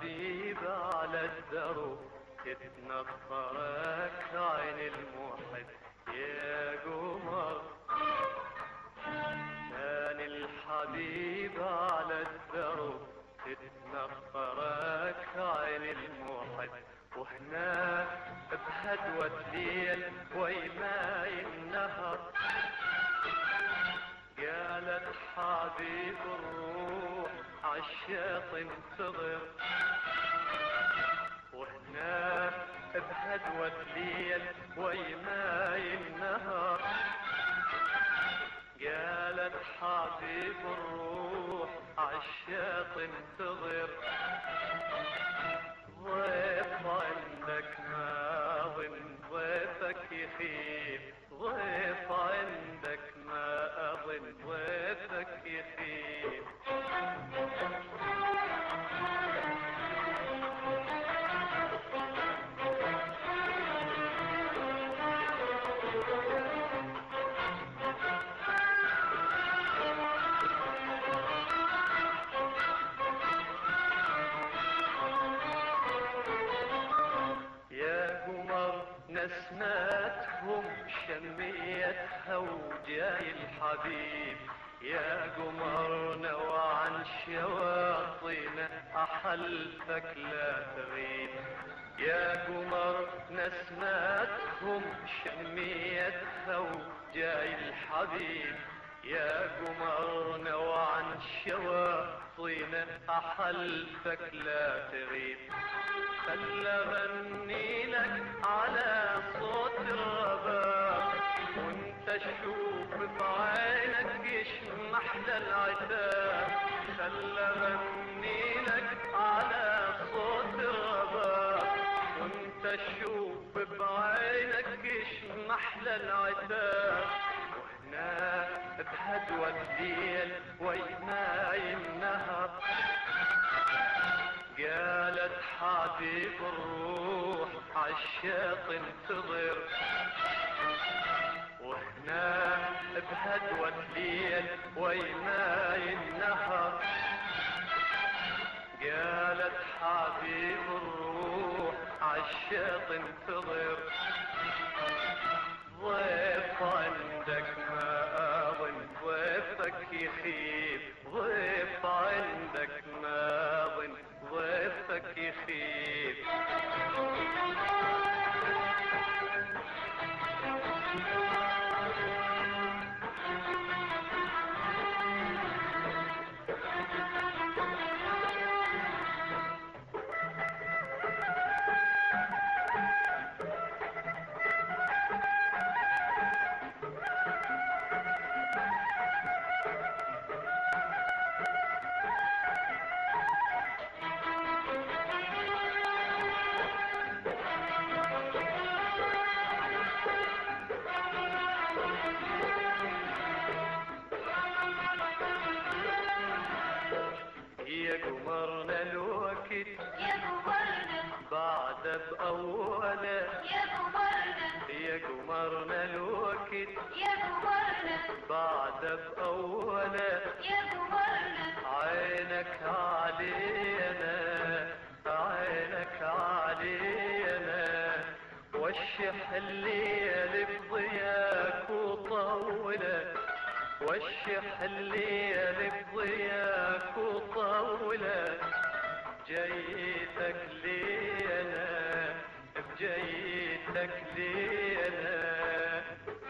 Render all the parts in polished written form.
الحبيب على الدرب تتنفرك عين الموحد يا قمر. كان الحبيب على الدرب تتنفرك عين الموحد، وهنا بهدوة ليل ويماي النهر قالت حبيب الروح عالشاط انتظر. وهنا بهدوة ليل ويماي النهر قالت حبيب الروح عالشاط انتظر. ضيف عندك ما اظن ضيفك يخيب، ضيف عندك ما اظن ضيفك يخيب. يا قمر نسماتهم شميتها وجاي الحبيب، يا قمر نوى عن شواطئنا أحلفك لا تغيب. يا قمر نسماتهم شميتها وجاي الحبيب، يا قمر نوى عن شواطئنا أحلفك لا تغيب. خلى غني لك على صوت الرباب، وانت تشوف بعينك يشمح للعتاب. خلى غني لك على صوت الرباب، وانت تشوف بعينك يشمح للعتاب. وهنا بهدوة الليل ويماي النهر قالت حبيب الروح عالشاط انتظر. وهنا بهدوة الليل ويماي النهر قالت حبيب الروح عالشاط انتظر. ضيف عندك ما اظن ضيفك يخيب، ضيف عندك ما اظن ضيفك يخيب. يا قمرنا الوقت يا قمرنا بعد بأوله، يا قمرنا يا قمرنا الوقت يا قمرنا بعد بأوله. يا قمرنا عينك علينا عينك علينا، وشح الليل بضياك وطوله، وشح الليل بضياك وطوله. جيتك لينا بجيتك لينا.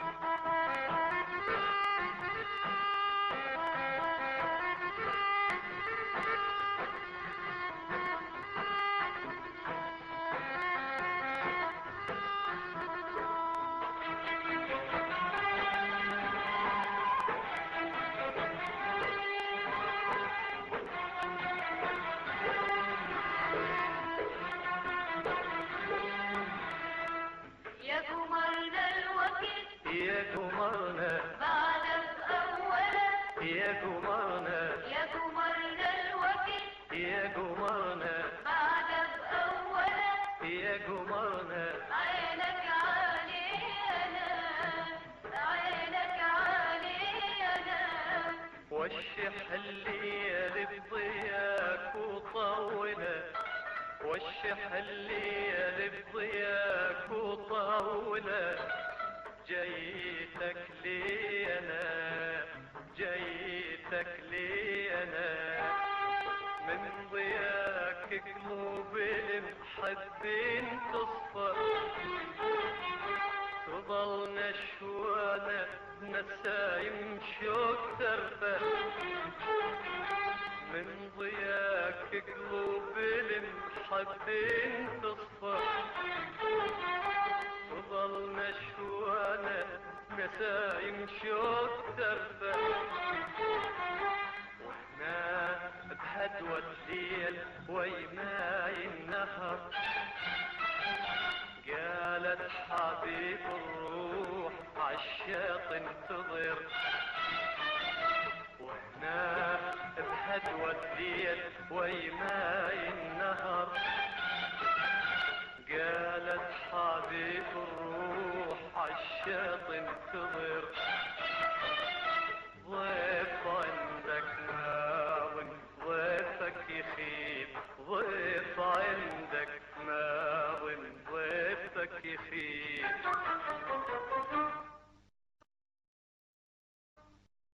يا قمرنا الوقت يا قمرنا بعد بأوله، يا قمرنا يا قمرنا الوقت يا قمرنا بعد بأوله. يا قمرنا عينك علينا عينك علينا، وشح الليل بضياك وطوله، وشح الليل بضياك وطاولة، جيتك لي أنا، جيتك لي أنا، من ضياك قلوب المحبين تصفى، تظل نشوانة نسايم شوق ترفة، من ضياك قلوب المحبين تصفى، تظل نشوانة نسايم شوق ترفة، وهنا بهدوة الليل ويماي النهر، قالت حبيب الروح عالشاط انتظر، وهنا بهدوة الليل ويماي النهر، قالت حبيب الروح عالشاط انتظر، ضيف عندك ماون ضيفك يخيب، ضيف عندك ماون ضيفك يخيب.